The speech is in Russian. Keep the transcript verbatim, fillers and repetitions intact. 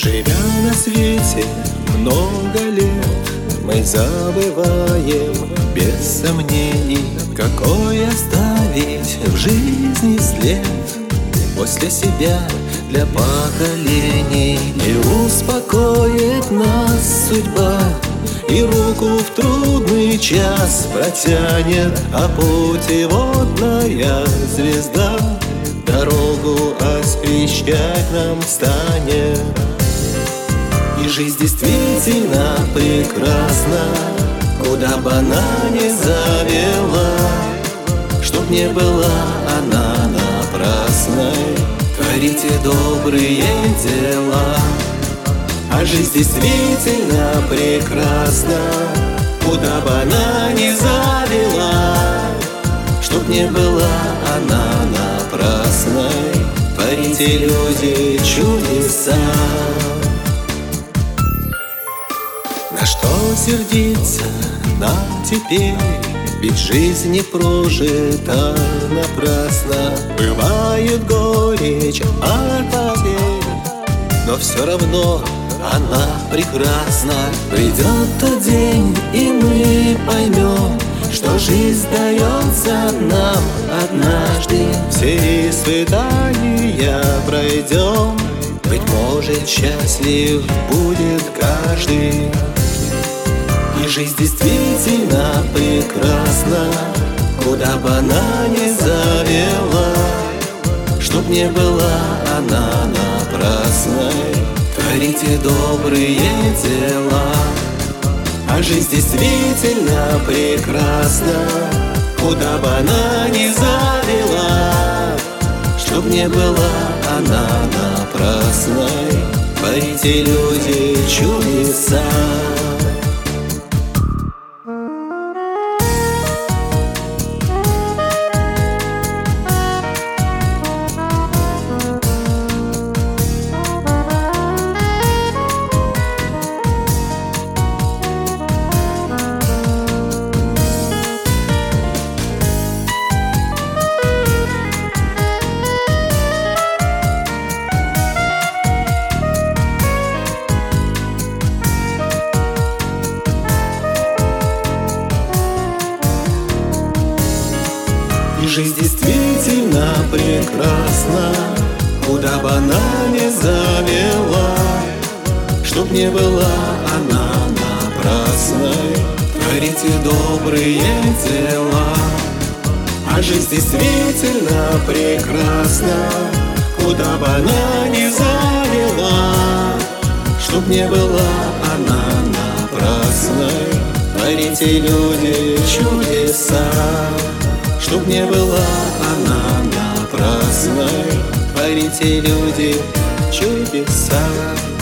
Живя на свете много лет, мы забываем без сомнений, какой оставить в жизни след после себя для поколений. И успокоит нас судьба, и руку в трудный час протянет, а путеводная звезда дорогу освещать нам станет. И жизнь действительно прекрасна, куда бы она ни завела, чтоб не была она напрасной. Творите добрые дела. А жизнь действительно прекрасна, куда бы она ни завела, чтоб не была она напрасной. Творите, люди, чудеса. На что сердиться нам теперь? Ведь жизнь не прожита напрасно. Бывает горечь от потерь, но все равно она прекрасна. Придет тот день, и мы поймем, что жизнь дается нам однажды. Все испытания пройдем, быть может, счастлив будет каждый. И жизнь действительно прекрасна, куда бы она ни завела, чтоб не была она напрасной. Творите добрые дела. А жизнь действительно прекрасна, куда бы она ни завела, чтоб не была она напрасной. Творите, люди, чудеса. И жизнь действительно прекрасна, куда бы она ни завела, чтоб не была она напрасной. Творите добрые дела. А жизнь действительно прекрасна, куда бы она ни завела, чтоб не была она напрасной. Творите, люди, чудеса. Чтоб не была она напрасной. Творите, люди, чудеса.